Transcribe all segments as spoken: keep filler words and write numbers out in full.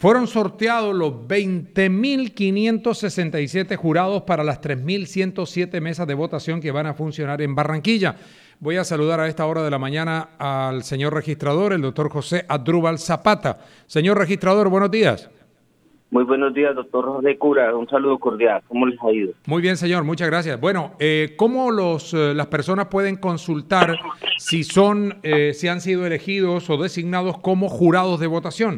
fueron sorteados los veinte mil quinientos sesenta y siete jurados para las tres mil ciento siete mesas de votación que van a funcionar en Barranquilla. Voy a saludar a esta hora de la mañana al señor registrador, el doctor José Adrúbal Zapata. Señor registrador, buenos días. Muy buenos días, doctor José Cura. Un saludo cordial. ¿Cómo les ha ido? Muy bien, señor. Muchas gracias. Bueno, eh, ¿cómo los, eh, las personas pueden consultar si son, eh, si han sido elegidos o designados como jurados de votación?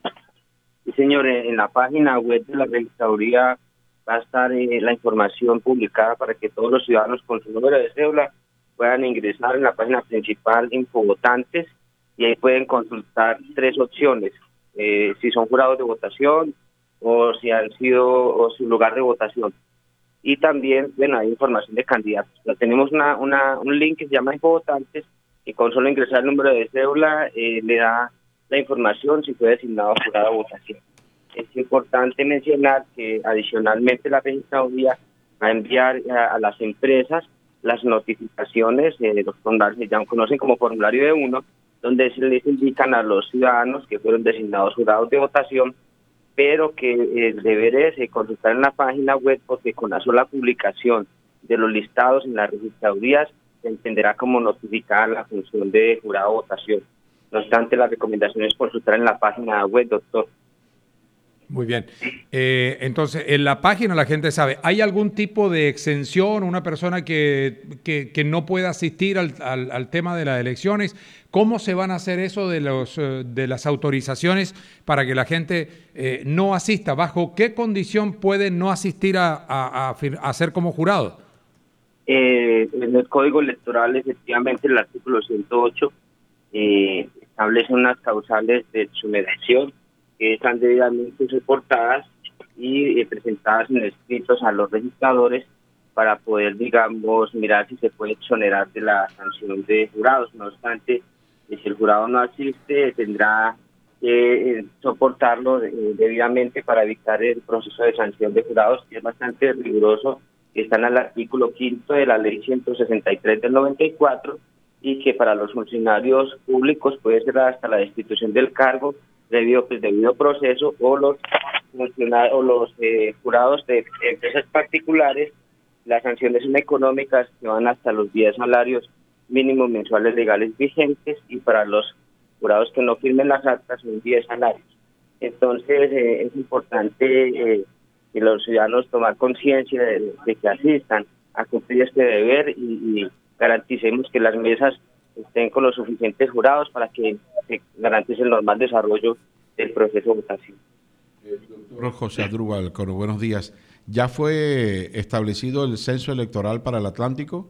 Sí, señor. En la página web de la registraduría va a estar eh, la información publicada para que todos los ciudadanos con su número de cédula puedan ingresar en la página principal Infovotantes y ahí pueden consultar tres opciones. Eh, si son jurados de votación, o si han sido, o su lugar de votación. Y también, bueno, hay información de candidatos. Ya tenemos una, una, un link que se llama Infovotantes, y con solo ingresar el número de cédula, eh, le da la información si fue designado jurado de votación. Es importante mencionar que adicionalmente la registraduría va a enviar a, a las empresas las notificaciones, eh, los formularios que ya conocen como formulario de uno, donde se les indican a los ciudadanos que fueron designados jurados de votación, pero que el deber es eh, consultar en la página web, porque con la sola publicación de los listados en las registradurías se entenderá como notificada la función de jurado de votación. No obstante, la recomendación es consultar en la página web, doctor. Muy bien. Eh, entonces, en la página la gente sabe, ¿hay algún tipo de exención, una persona que, que, que no pueda asistir al, al, al tema de las elecciones? ¿Cómo se van a hacer eso de, los, de las autorizaciones para que la gente eh, no asista? ¿Bajo qué condición puede no asistir a, a, a, a ser como jurado? Eh, en el Código Electoral, efectivamente, el artículo ciento ocho eh, establece unas causales de exoneración que están debidamente reportadas y eh, presentadas en escritos a los registradores para poder, digamos, mirar si se puede exonerar de la sanción de jurados. No obstante, eh, si el jurado no asiste, tendrá que eh, soportarlo eh, debidamente para evitar el proceso de sanción de jurados, que es bastante riguroso, que está en el artículo quinto de la ley ciento sesenta y tres del noventa y cuatro, y que para los funcionarios públicos puede ser hasta la destitución del cargo debido, pues, debido proceso, o los funcionarios o los eh, jurados de empresas particulares. Las sanciones son económicas, que van hasta los diez salarios mínimos mensuales legales vigentes, y para los jurados que no firmen las actas son diez salarios. Entonces eh, es importante eh, que los ciudadanos tomar conciencia de, de que asistan a cumplir este deber, y, y garanticemos que las mesas estén con los suficientes jurados para que se garantice el normal desarrollo del proceso de votación. Doctor José Adrúbal, buenos días. ¿Ya fue establecido el censo electoral para el Atlántico?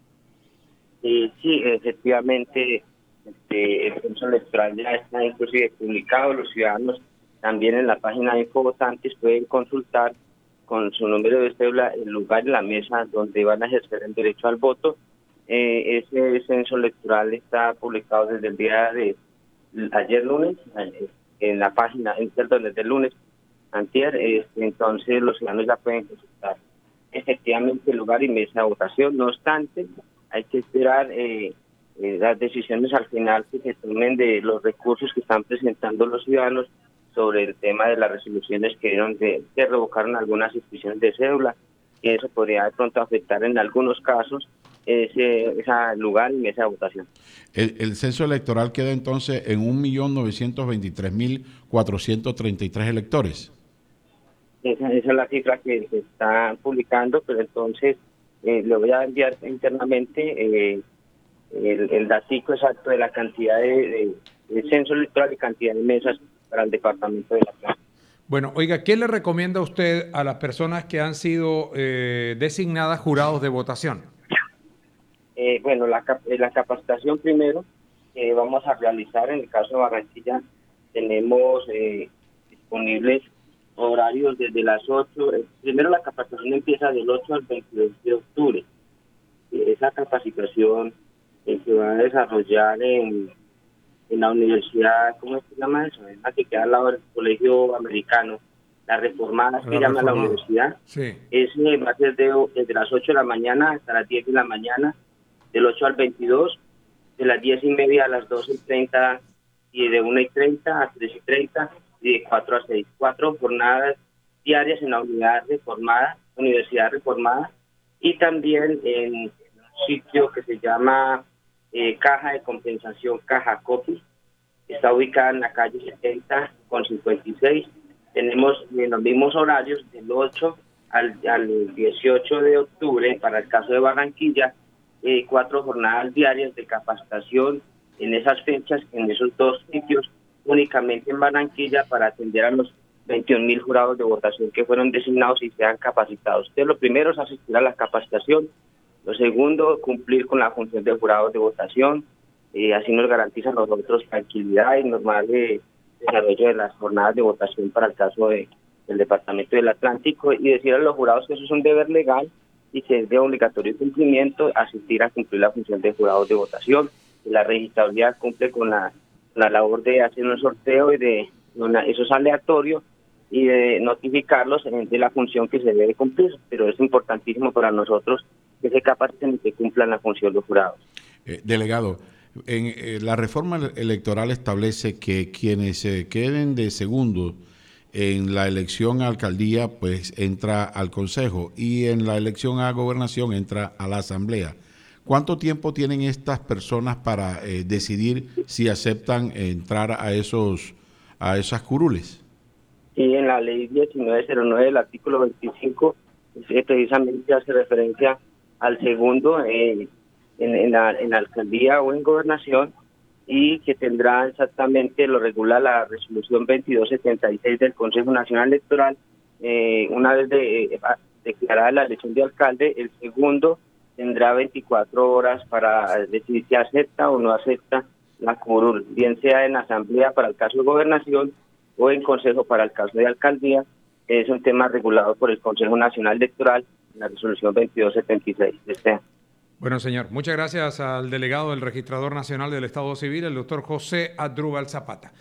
Eh, sí, efectivamente, este, el censo electoral ya está inclusive publicado. Los ciudadanos también en la página de Infovotantes pueden consultar con su número de cédula el lugar en la mesa donde van a ejercer el derecho al voto. Eh, ese censo electoral está publicado desde el día de ayer lunes, en la página, perdón, desde el lunes antier, eh, entonces los ciudadanos ya pueden consultar efectivamente el lugar y mesa de votación. No obstante, hay que esperar eh, eh, las decisiones al final que se tomen de los recursos que están presentando los ciudadanos sobre el tema de las resoluciones que dieron de, que revocaron algunas inscripciones de cédula, y eso podría de pronto afectar en algunos casos ese, ese lugar y mesa de votación. El, el censo electoral queda entonces en un millón novecientos veintitrés mil cuatrocientos treinta y tres electores. Esa, esa es la cifra que se está publicando, pero entonces eh, le voy a enviar internamente eh, el, el datico exacto de la cantidad de, de, de censo electoral y cantidad de mesas para el departamento de La Plata. Bueno, oiga, ¿qué le recomienda usted a las personas que han sido eh, designadas jurados de votación? Eh, bueno, la, la capacitación primero que eh, vamos a realizar en el caso de Barranquilla, tenemos eh, disponibles horarios desde las ocho. Eh, primero la capacitación empieza del ocho al veintidós de octubre. Eh, esa capacitación eh, se va a desarrollar en, en la universidad, ¿cómo se llama eso? Es la que queda al lado del colegio americano, la reformada, se llama la universidad. Sí. Ese va a ser de, desde las ocho de la mañana hasta las diez de la mañana, del ocho al veintidós, de las diez y media a las doce y treinta, y de una y treinta a tres y treinta, y de cuatro a seis. Cuatro jornadas diarias en la unidad reformada, universidad reformada, y también en un sitio que se llama eh, Caja de Compensación Caja Copi. Está ubicada en la calle setenta con cincuenta y seis. Tenemos en los mismos horarios del ocho al, al dieciocho de octubre, para el caso de Barranquilla, eh, cuatro jornadas diarias de capacitación en esas fechas, en esos dos sitios, únicamente en Barranquilla, para atender a los veintiún mil jurados de votación que fueron designados y sean capacitados. Entonces, lo primero es asistir a la capacitación. Lo segundo, cumplir con la función de jurados de votación. Eh, así nos garantizan a nosotros tranquilidad y normal de desarrollo de las jornadas de votación para el caso de, del Departamento del Atlántico, y decir a los jurados que eso es un deber legal y que es de obligatorio cumplimiento asistir a cumplir la función de jurados de votación. La registraduría cumple con la, la labor de hacer un sorteo y de una, eso es aleatorio, y de notificarlos de la función que se debe cumplir, pero es importantísimo para nosotros que se capaciten y que cumplan la función de jurados. Eh, delegado, en, eh, la reforma electoral establece que quienes se eh, queden de segundo en la elección a alcaldía, pues entra al consejo, y en la elección a gobernación entra a la asamblea. ¿Cuánto tiempo tienen estas personas para eh, decidir si aceptan entrar a esos a esas curules? Sí, en la ley diecinueve cero nueve del artículo veinticinco, eh, precisamente hace referencia al segundo eh, en, en, la, en la alcaldía o en gobernación, y que tendrá exactamente, lo regula la resolución veintidós setenta y seis del Consejo Nacional Electoral. Eh, una vez de, eh, declarada la elección de alcalde, el segundo tendrá veinticuatro horas para decidir si acepta o no acepta la curul, bien sea en asamblea para el caso de gobernación o en consejo para el caso de alcaldía. Es un tema regulado por el Consejo Nacional Electoral, la resolución veintidós setenta y seis de este año. Bueno, señor, muchas gracias al delegado del Registrador Nacional del Estado Civil, el doctor José Asdrúbal Zapata.